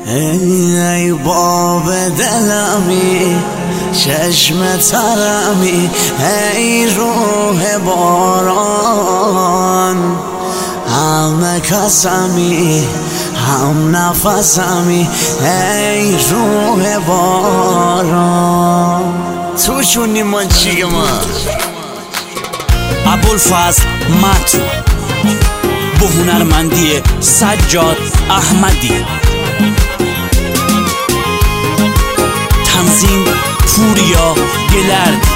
ای باب دلمی چشم ترمی، ای روح باران، هم کسمی هم نفسمی، ای روح باران. تو چونی من چیگه من ابوالفضل متن با هنرمندی سجاد احمدی، تنظیم پوریا گلردی.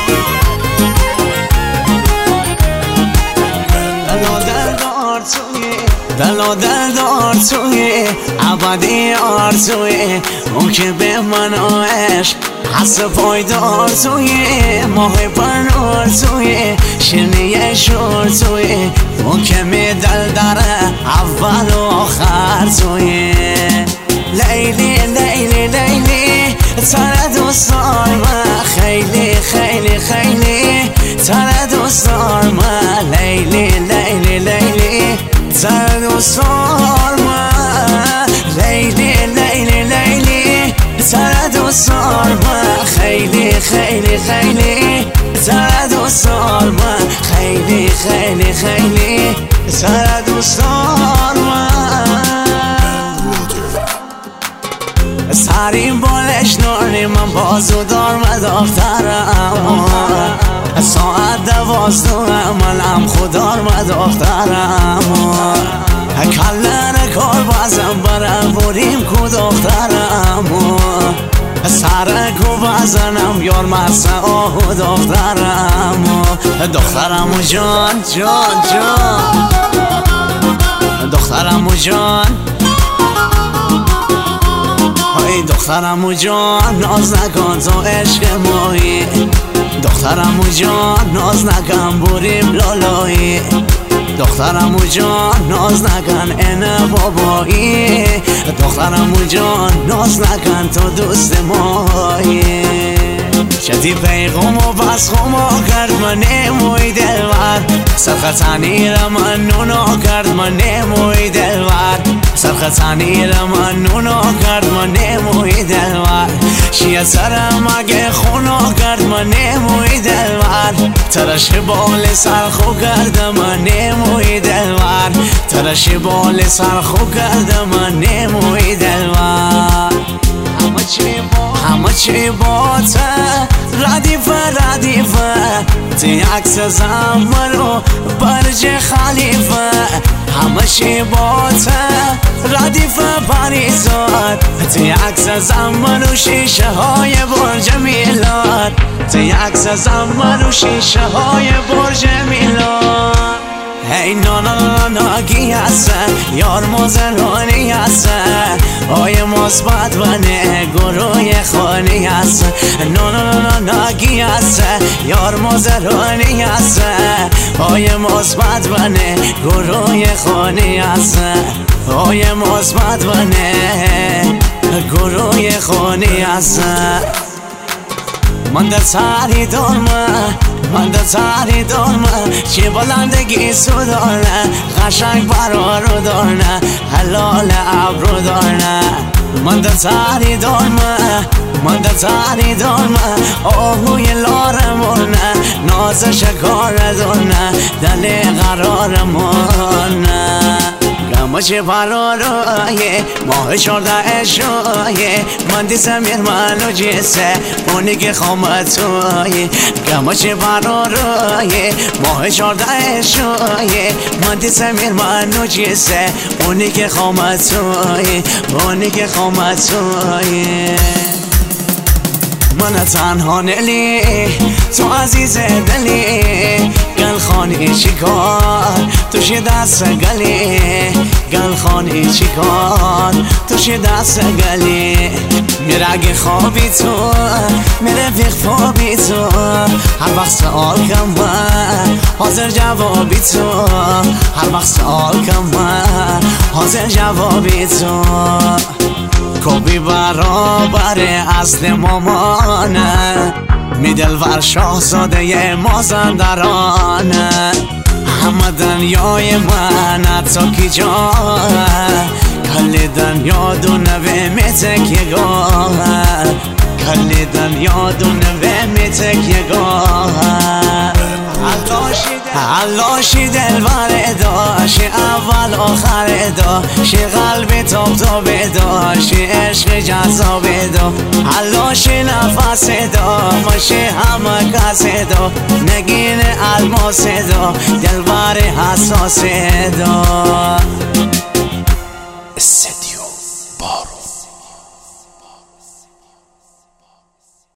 دل در آرزوی ابدی آرزوی، اون که به من عشق حس پایدار توی ماه پر آرزوی شیرینی شورزوی، اون که می دل داره اول و آخر توی. لیلی لیلی لیلی تره دوست دارم، خیلی خیلی خیلی تره دوست دارم، لیلی لیلی لیلی تره دوست دارم، لیلی لیلی لیلی تره دوست دارم، خیلی خیلی خیلی تره دوست دارم، خیلی خیلی خیلی تره دوست دارم. سریم بالش نورنی من بازو دارم دخترم، ساعت 12 عملم خودار ما دخترم، کلن کار بازم برم بریم کو دخترم، سرکو بزنم یار مسه آهو دخترم، دخترم و جان جان جان، دخترم و جان، ای دخترم و جان ناز نکن تو عشق مایی، دخترم و جان ناز نکن بریم لالایی، دخترم و جان ناز نکن اینه بابایی، دخترم و جان ناز نکن تو دوست مایی. شدی پیغم و بس خما کرد من نموی دلور، سرخطانی را من نونا کرد من نموی دلور، سرخطانی را من نونا کرد من نموی دلور، شیه سرم اگه خونا کرد من نموی دلور، ترش بال سرخو کرد من نموی دلور، ترش بال سرخو کرد من نموی دلور. همه چی باته ردیفه ردیفه، تی عکس زمر و برج خلیفه، همه چی باته ردیفه پریزاد، تی عکس زمر و شیشه های برج میلاد، تی عکس زمر و شیشه های برج میلاد. ای نانا ناگی هسته یار مزرانی هسته، آی مثبت و نه گروه خانی هسته، نانا ناگی هسته یار مزرانی هسته، آی مثبت و نه گروه خانی هسته، آی مثبت و نه گروه خانی هسته. من در سری دارمه من در سری دارمه، چه بلندگی سو دارنه، قشنگ برا رو دارنه، حلال ابرو دارنه. من در سری دارمه من در سری دارمه، آهوی لار مرنه، ناز شکار دارنه، دل قرار مرنه. گمچه پلا رویه ماه 14 شویه، من دیسم یر منو جیسه اونی که خامتویه، گمچه پلا رویه ماه 14 شویه، من دیسم یر منو جیسه اونی که خامتویه، اونی که خامتویه. من تنها نلی تو عزیز دلی، گل خانی چیکار توش دست گلی، گل خانی چیکار توش دست گلی. میره اگه خوابی تو میره فیق خوابی تو، هر وقت سوال کم حاضر جوابی تو، هر وقت سوال کم حاضر جوابی تو. کبی برابر اصل مامانه، میدلور شاهزاده مازندرانه، همه دنیای من حتی کی جا، کل دنیا دو نوه تکیگاه کلی دنیا دونه می تکیگاه علاشی دلبر داشی اول آخر داشی قلبی تاب داشی عشق جذاب دا علاشی نفس دا ماشی همه کس دا نگین الماس دا دلبر حساس دا